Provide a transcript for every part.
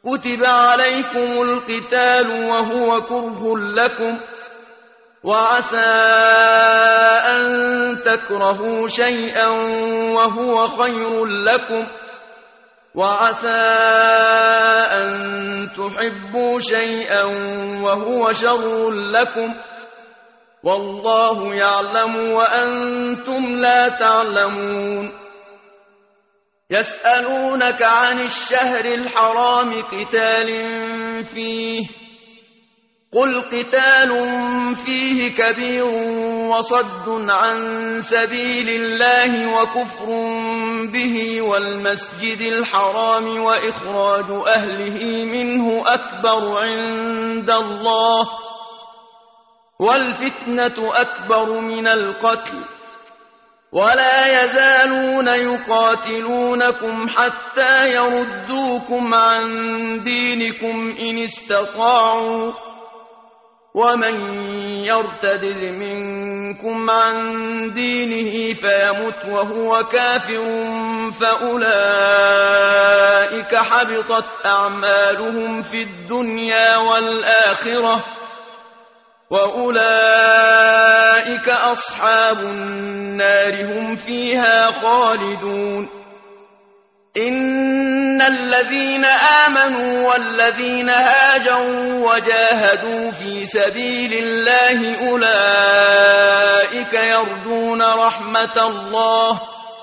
كتب عليكم القتال وهو كره لكم وعسى أن تكرهوا شيئا وهو خير لكم وعسى أن تحبوا شيئا وهو شر لكم والله يعلم وأنتم لا تعلمون يسألونك عن الشهر الحرام قتال فيه قل قتال فيه كبير وصد عن سبيل الله وكفر به والمسجد الحرام وإخراج أهله منه أكبر عند الله والفتنة أكبر من القتل ولا يزالون يقاتلونكم حتى يردوكم عن دينكم إن استطاعوا ومن يرتد منكم عن دينه فيمت وهو كافر فأولئك حبطت أعمالهم في الدنيا والآخرة وأولئك أصحاب النار هم فيها خالدون إن الذين آمنوا والذين هاجروا وجاهدوا في سبيل الله أولئك يرجون رحمة الله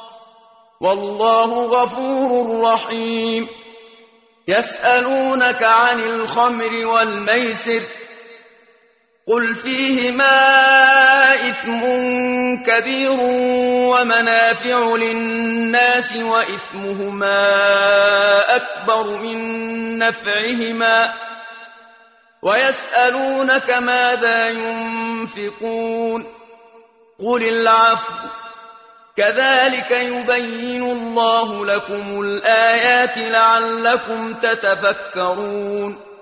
والله غفور رحيم يسألونك عن الخمر والميسر قل فيهما إثم كبير ومنافع للناس وإثمهما أكبر من نفعهما ويسألونك ماذا ينفقون قل العفو كذلك يبين الله لكم الآيات لعلكم تتفكرون